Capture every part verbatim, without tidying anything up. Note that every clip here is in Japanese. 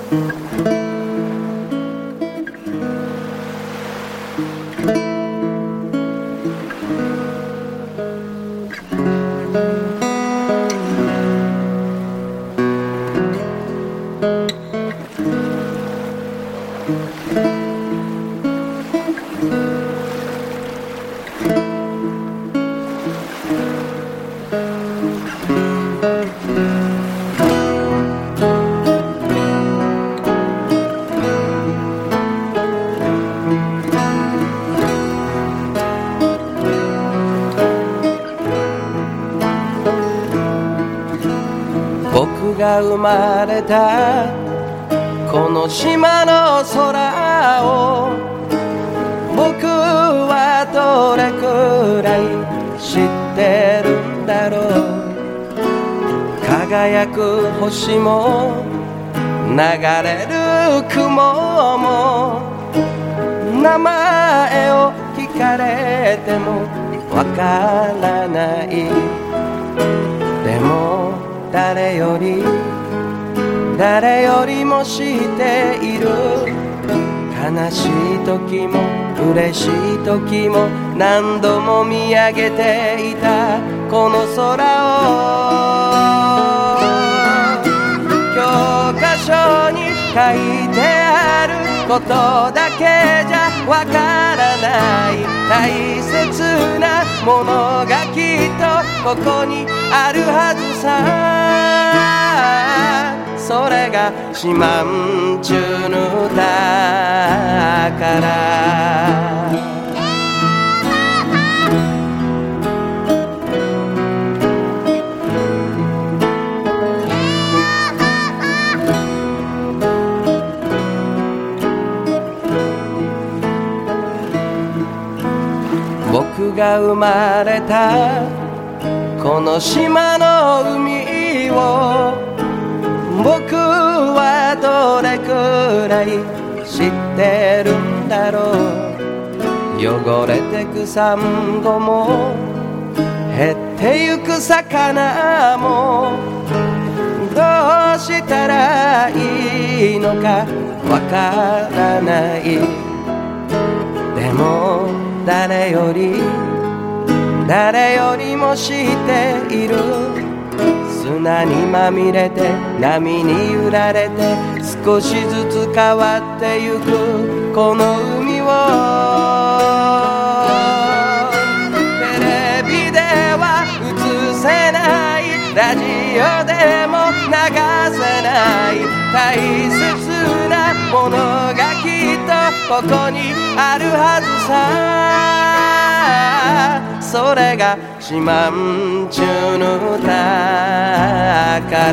僕が生まれたこの島の空を僕はどれくらい知ってるんだろう。輝く星も流れる雲も名前を聞かれてもわからない。でも誰より誰よりも知っている。悲しい時も嬉しい時も何度も見上げていたこの空を教科書に書いてあることだけじゃわからない大切なものがきっとここにあるはずさ。それが四万十の歌から。僕が生まれたこの島の海を僕はどれくらい知ってるんだろう。汚れてくサンゴも減ってゆく魚もどうしたらいいのかわからない。でも誰より誰よりも知っている。砂にまみれて波に揺られて少しずつ変わってゆくこの海をテレビでは映せないラジオでも流せない大切なものがきっとここにあるはずさ。それが四万十の歌から。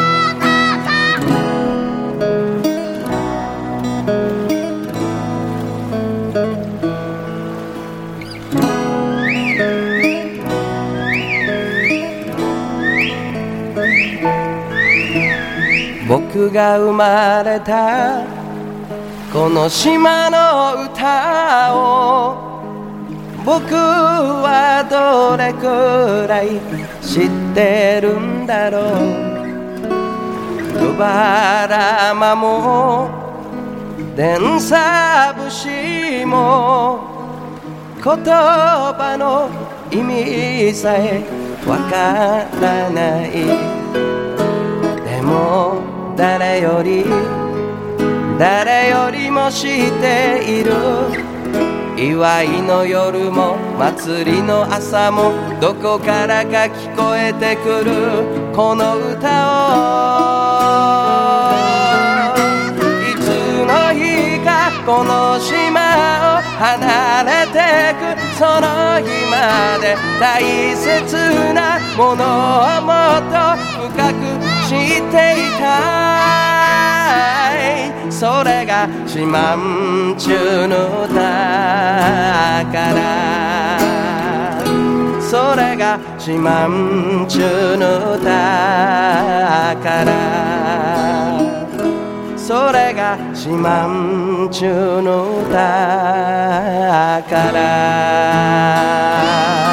僕が生まれたこの島の歌を僕はどれくらい知ってるんだろう。乳母ラも電車節も言葉の意味さえわからない。でも誰より誰よりも知っている。祝いの夜も祭りの朝もどこからか聞こえてくるこの歌をいつの日かこの島を離れてくその日まで大切なものをもっと深く知っていたい。それが四万十の歌から。それが四万十の歌から。それが四万十の歌から。